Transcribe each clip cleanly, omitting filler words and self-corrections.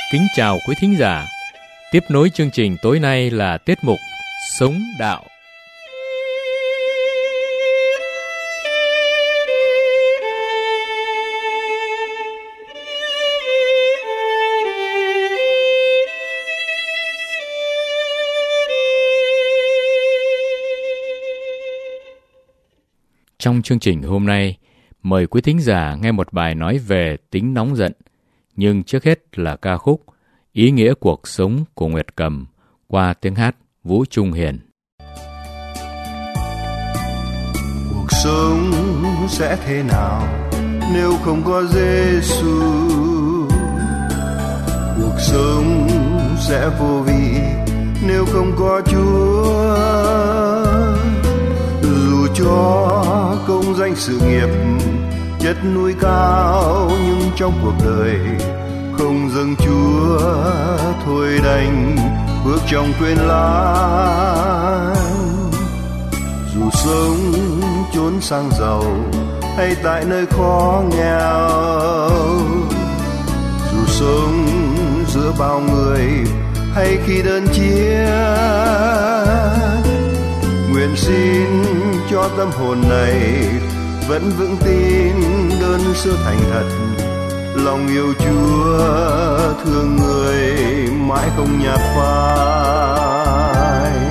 Kính chào quý thính giả. Tiếp nối chương trình tối nay là tiết mục Sống Đạo. Trong chương trình hôm nay, mời quý thính giả nghe một bài nói về tính nóng giận. Nhưng trước hết là ca khúc Ý nghĩa cuộc sống của Nguyệt Cầm qua tiếng hát Vũ Trung Hiền. Cuộc sống sẽ thế nào nếu không có Giêsu? Cuộc sống sẽ vô vị nếu không có Chúa. Dù cho công danh sự nghiệp chất núi cao, nhưng trong cuộc đời không dâng Chúa, thôi đành bước trong quên lãng. Dù sống chốn sang giàu hay tại nơi khó nghèo, dù sống giữa bao người hay khi đơn chiếc, nguyện xin cho tâm hồn này vẫn vững tin đơn sơ thành thật, lòng yêu Chúa thương người mãi không nhạt phai.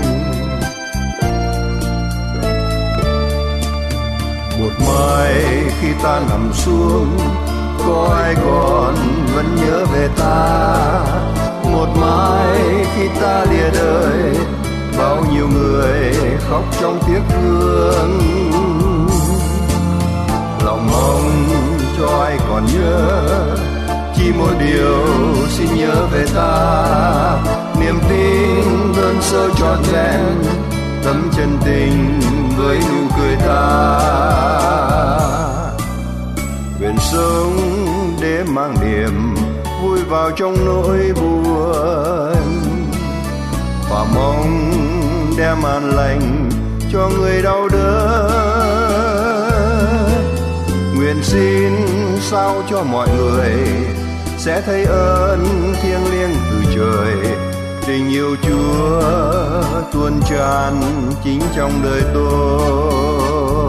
Một mai khi ta nằm xuống, có ai còn vẫn nhớ về ta? Một mai khi ta lìa đời, bao nhiêu người khóc trong tiếc thương. Lòng mong cho ai còn nhớ, chỉ một điều xin nhớ về ta. Niềm tin đơn sơ trọn vẹn, tấm chân tình với nụ cười ta. Nguyện sống để mang niềm vui vào trong nỗi buồn, và mong đem an lành cho người đau đớn. Nguyện xin sao cho mọi người sẽ thấy ơn thiêng liêng từ trời, tình yêu Chúa tuôn tràn chính trong đời tôi.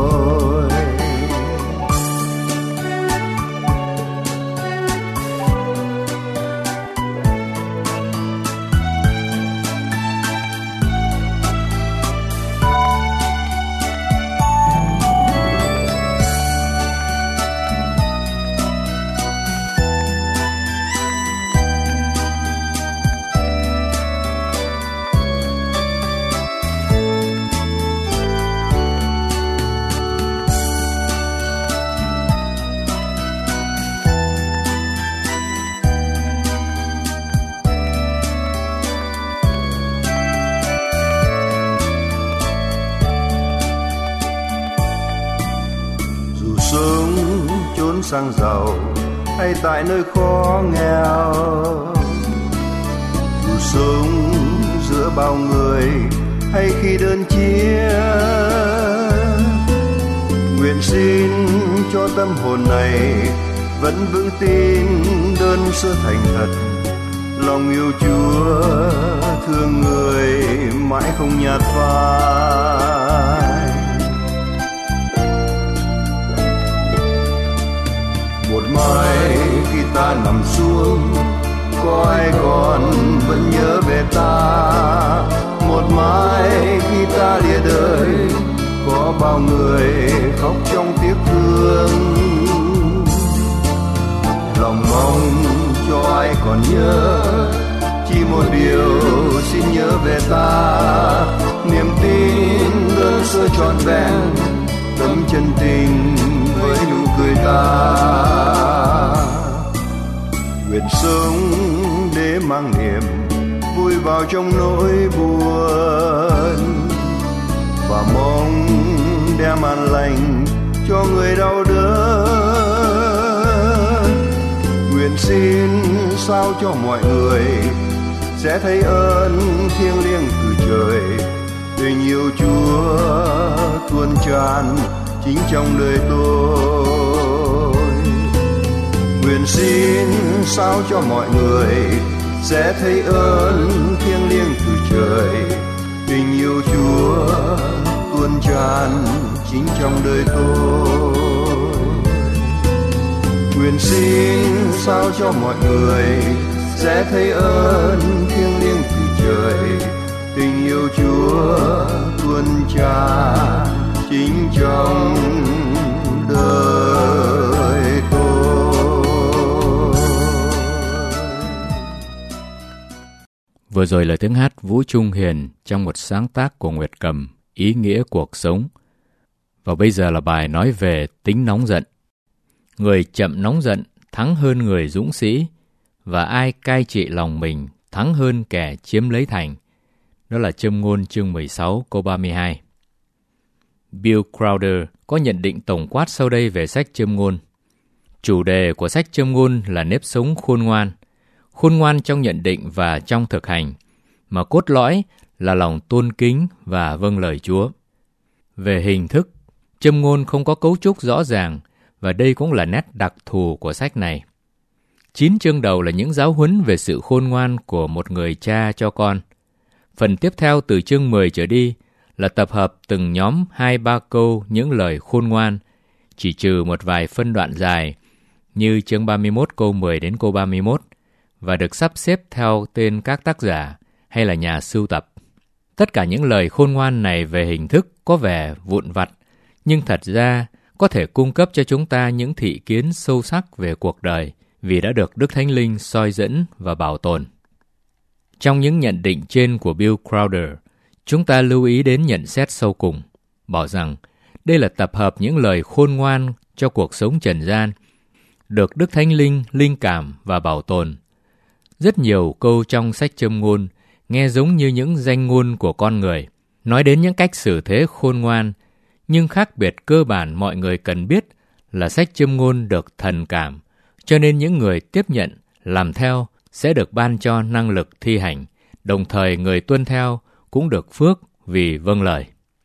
Sang giàu hay tại nơi khó nghèo, dù sống giữa bao người hay khi đơn chiếc, nguyện xin cho tâm hồn này vẫn vững tin đơn sơ thành thật, lòng yêu Chúa thương người mãi không nhạt phai. Một mai khi ta nằm xuống, có ai còn vẫn nhớ về ta? Một mai khi ta lìa đời, có bao người khóc trong tiếc thương. Lòng mong cho ai còn nhớ, chỉ một điều xin nhớ về ta. Niềm tin đơn sơ trọn vẹn, tấm chân tình với nụ cười ta. Nguyện sống để mang niềm vui vào trong nỗi buồn, và mong đem an lành cho người đau đớn. Nguyện xin sao cho mọi người sẽ thấy ơn thiêng liêng từ trời, tình yêu Chúa tuôn tràn chính trong đời tôi. Nguyện xin sao cho mọi người sẽ thấy ơn thiêng liêng từ trời. Tình yêu Chúa tuôn tràn chính trong đời tôi. Nguyện xin sao cho mọi người sẽ thấy ơn thiêng liêng từ trời. Tình yêu Chúa tuôn tràn chính trong đời tôi. Vừa rồi là tiếng hát Vũ Trung Hiền trong một sáng tác của Nguyệt Cầm, Ý nghĩa cuộc sống. Và bây giờ là bài nói về tính nóng giận. Người chậm nóng giận thắng hơn người dũng sĩ, và ai cai trị lòng mình thắng hơn kẻ chiếm lấy thành. Đó là Châm ngôn chương 16 câu 32. Bill Crowder có nhận định tổng quát sau đây về sách Châm ngôn. Chủ đề của sách Châm ngôn là nếp sống khôn ngoan. Khôn ngoan trong nhận định và trong thực hành, mà cốt lõi là lòng tôn kính và vâng lời Chúa. Về hình thức, Châm ngôn không có cấu trúc rõ ràng, và đây cũng là nét đặc thù của sách này. 9 chương đầu là những giáo huấn về sự khôn ngoan của một người cha cho con. Phần tiếp theo từ chương 10 trở đi là tập hợp từng nhóm 2-3 câu những lời khôn ngoan, chỉ trừ một vài phân đoạn dài như chương 31 câu 10 đến câu 31, và được sắp xếp theo tên các tác giả hay là nhà sưu tập. Tất cả những lời khôn ngoan này về hình thức có vẻ vụn vặt, nhưng thật ra có thể cung cấp cho chúng ta những thị kiến sâu sắc về cuộc đời vì đã được Đức Thánh Linh soi dẫn và bảo tồn. Trong những nhận định trên của Bill Crowder, chúng ta lưu ý đến nhận xét sâu cùng, bảo rằng đây là tập hợp những lời khôn ngoan cho cuộc sống trần gian, được Đức Thánh Linh linh cảm và bảo tồn. Rất nhiều câu trong sách Châm ngôn nghe giống như những danh ngôn của con người, nói đến những cách xử thế khôn ngoan, nhưng khác biệt cơ bản mọi người cần biết là sách Châm ngôn được thần cảm, cho nên những người tiếp nhận, làm theo sẽ được ban cho năng lực thi hành, đồng thời người tuân theo cũng được phước vì vâng lời.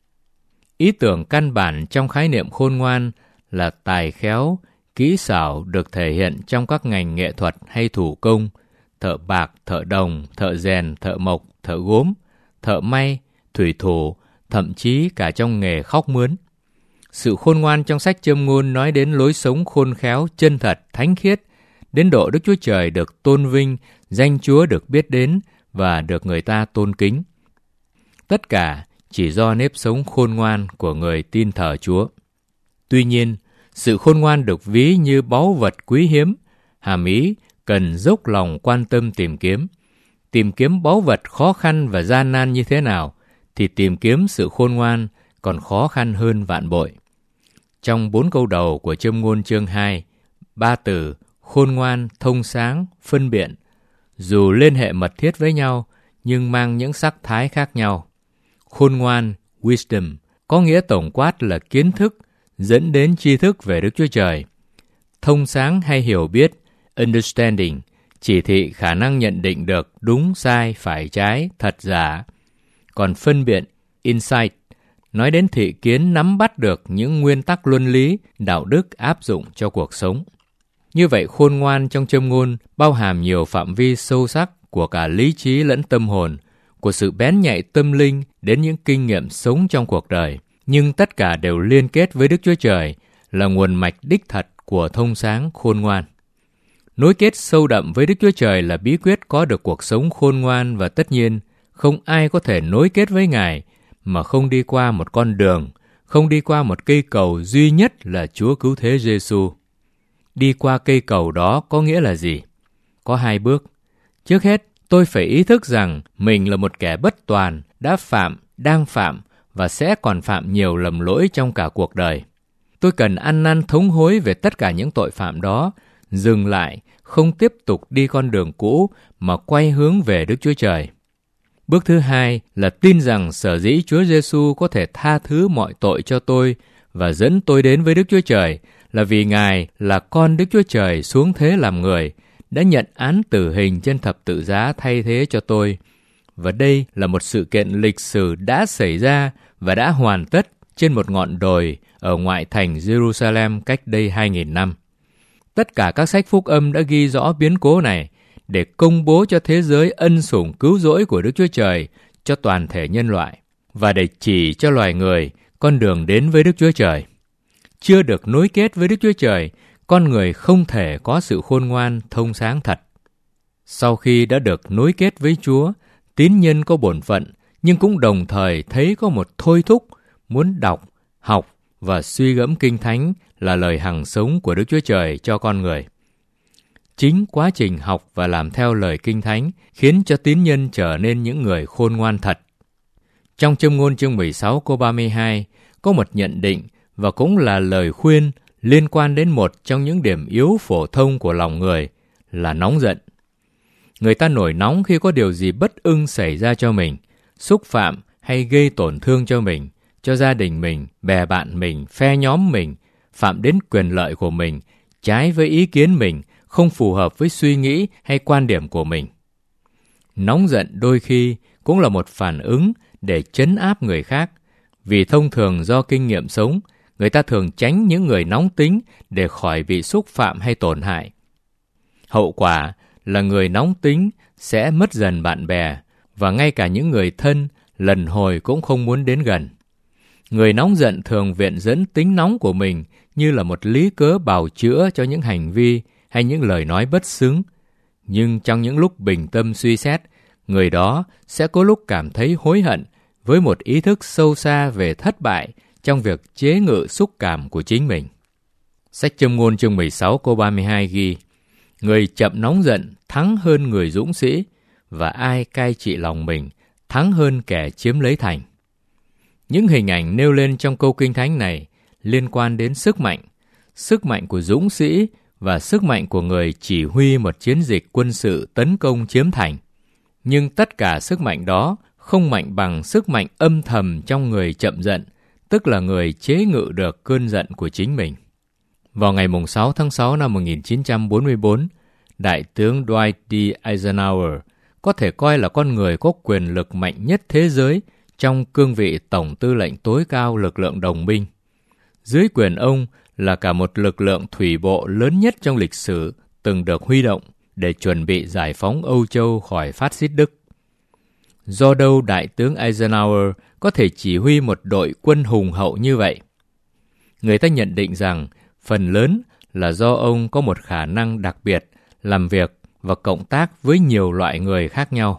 Ý tưởng căn bản trong khái niệm khôn ngoan là tài khéo, kỹ xảo được thể hiện trong các ngành nghệ thuật hay thủ công, thợ bạc, thợ đồng, thợ rèn, thợ mộc, thợ gốm, thợ may, thủy thủ, thậm chí cả trong nghề khóc mướn. Sự khôn ngoan trong sách Châm ngôn nói đến lối sống khôn khéo, chân thật, thánh khiết, đến độ Đức Chúa Trời được tôn vinh, danh Chúa được biết đến và được người ta tôn kính. Tất cả chỉ do nếp sống khôn ngoan của người tin thờ Chúa. Tuy nhiên, sự khôn ngoan được ví như báu vật quý hiếm, hàm ý cần dốc lòng quan tâm tìm kiếm. Tìm kiếm báu vật khó khăn và gian nan như thế nào, thì tìm kiếm sự khôn ngoan còn khó khăn hơn vạn bội. Trong 4 câu đầu của Châm ngôn chương 2, 3 từ khôn ngoan, thông sáng, phân biện, dù liên hệ mật thiết với nhau, nhưng mang những sắc thái khác nhau. Khôn ngoan, wisdom, có nghĩa tổng quát là kiến thức, dẫn đến tri thức về Đức Chúa Trời. Thông sáng hay hiểu biết, understanding, chỉ thị khả năng nhận định được đúng, sai, phải, trái, thật, giả. Còn phân biện, insight, nói đến thị kiến nắm bắt được những nguyên tắc luân lý, đạo đức áp dụng cho cuộc sống. Như vậy, khôn ngoan trong Châm ngôn bao hàm nhiều phạm vi sâu sắc của cả lý trí lẫn tâm hồn, của sự bén nhạy tâm linh đến những kinh nghiệm sống trong cuộc đời. Nhưng tất cả đều liên kết với Đức Chúa Trời, là nguồn mạch đích thật của thông sáng khôn ngoan. Nối kết sâu đậm với Đức Chúa Trời là bí quyết có được cuộc sống khôn ngoan, và tất nhiên không ai có thể nối kết với Ngài mà không đi qua một con đường, không đi qua một cây cầu duy nhất là Chúa Cứu Thế Giêsu. Đi qua cây cầu đó có nghĩa là gì? Có 2 bước. Trước hết, tôi phải ý thức rằng mình là một kẻ bất toàn, đã phạm, đang phạm và sẽ còn phạm nhiều lầm lỗi trong cả cuộc đời. Tôi cần ăn năn thống hối về tất cả những tội phạm đó, dừng lại, không tiếp tục đi con đường cũ mà quay hướng về Đức Chúa Trời. Bước thứ 2 là tin rằng sở dĩ Chúa Giêsu có thể tha thứ mọi tội cho tôi và dẫn tôi đến với Đức Chúa Trời là vì Ngài là con Đức Chúa Trời xuống thế làm người, đã nhận án tử hình trên thập tự giá thay thế cho tôi. Và đây là một sự kiện lịch sử đã xảy ra và đã hoàn tất trên một ngọn đồi ở ngoại thành Jerusalem cách đây 2000 năm. Tất cả các sách phúc âm đã ghi rõ biến cố này, để công bố cho thế giới ân sủng cứu rỗi của Đức Chúa Trời cho toàn thể nhân loại, và để chỉ cho loài người con đường đến với Đức Chúa Trời. Chưa được nối kết với Đức Chúa Trời, con người không thể có sự khôn ngoan, thông sáng thật. Sau khi đã được nối kết với Chúa, tín nhân có bổn phận, nhưng cũng đồng thời thấy có một thôi thúc muốn đọc, học và suy gẫm Kinh Thánh là lời hằng sống của Đức Chúa Trời cho con người. Chính quá trình học và làm theo lời Kinh Thánh khiến cho tín nhân trở nên những người khôn ngoan thật. Trong Châm ngôn chương 16 câu 32 có một nhận định và cũng là lời khuyên liên quan đến một trong những điểm yếu phổ thông của lòng người là nóng giận. Người ta nổi nóng khi có điều gì bất ưng xảy ra cho mình, xúc phạm hay gây tổn thương cho mình, cho gia đình mình, bè bạn mình, phe nhóm mình, phạm đến quyền lợi của mình, trái với ý kiến mình, không phù hợp với suy nghĩ hay quan điểm của mình. Nóng giận đôi khi cũng là một phản ứng để trấn áp người khác, vì thông thường do kinh nghiệm sống, người ta thường tránh những người nóng tính để khỏi bị xúc phạm hay tổn hại. Hậu quả là người nóng tính sẽ mất dần bạn bè, và ngay cả những người thân lần hồi cũng không muốn đến gần. Người nóng giận thường viện dẫn tính nóng của mình như là một lý cớ bào chữa cho những hành vi hay những lời nói bất xứng. Nhưng trong những lúc bình tâm suy xét, người đó sẽ có lúc cảm thấy hối hận với một ý thức sâu xa về thất bại trong việc chế ngự xúc cảm của chính mình. Sách Châm ngôn chương 16 câu 32 ghi: người chậm nóng giận thắng hơn người dũng sĩ, và ai cai trị lòng mình thắng hơn kẻ chiếm lấy thành. Những hình ảnh nêu lên trong câu Kinh Thánh này liên quan đến sức mạnh của dũng sĩ và sức mạnh của người chỉ huy một chiến dịch quân sự tấn công chiếm thành. Nhưng tất cả sức mạnh đó không mạnh bằng sức mạnh âm thầm trong người chậm giận, tức là người chế ngự được cơn giận của chính mình. Vào ngày 6 tháng 6 năm 1944, Đại tướng Dwight D. Eisenhower có thể coi là con người có quyền lực mạnh nhất thế giới trong cương vị Tổng tư lệnh tối cao lực lượng đồng minh. Dưới quyền ông là cả một lực lượng thủy bộ lớn nhất trong lịch sử từng được huy động để chuẩn bị giải phóng Âu Châu khỏi phát xít Đức. Do đâu Đại tướng Eisenhower có thể chỉ huy một đội quân hùng hậu như vậy? Người ta nhận định rằng phần lớn là do ông có một khả năng đặc biệt làm việc và cộng tác với nhiều loại người khác nhau.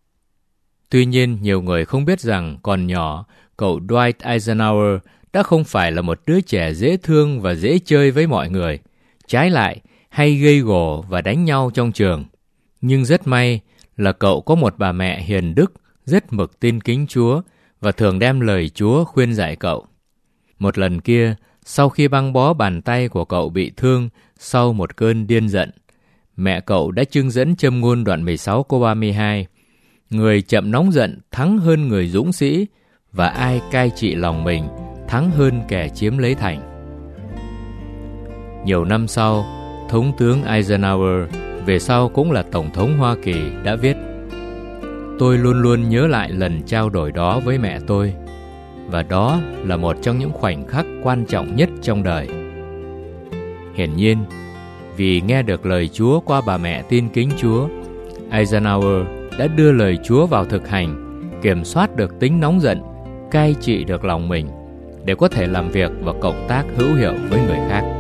Tuy nhiên, nhiều người không biết rằng còn nhỏ, cậu Dwight Eisenhower đã không phải là một đứa trẻ dễ thương và dễ chơi với mọi người, trái lại hay gây gổ và đánh nhau trong trường. Nhưng rất may là cậu có một bà mẹ hiền đức, rất mực tin kính Chúa và thường đem lời Chúa khuyên dạy cậu. Một lần kia, sau khi băng bó bàn tay của cậu bị thương sau một cơn điên giận, mẹ cậu đã chưng dẫn Châm ngôn đoạn 16 câu 32: người chậm nóng giận thắng hơn người dũng sĩ, và ai cai trị lòng mình thắng hơn kẻ chiếm lấy thành. Nhiều năm sau, Thống tướng Eisenhower, về sau cũng là Tổng thống Hoa Kỳ, đã viết: tôi luôn luôn nhớ lại lần trao đổi đó với mẹ tôi, và đó là một trong những khoảnh khắc quan trọng nhất trong đời. Hiển nhiên, vì nghe được lời Chúa qua bà mẹ tin kính Chúa, Eisenhower đã đưa lời Chúa vào thực hành, kiểm soát được tính nóng giận, cai trị được lòng mình để có thể làm việc và cộng tác hữu hiệu với người khác.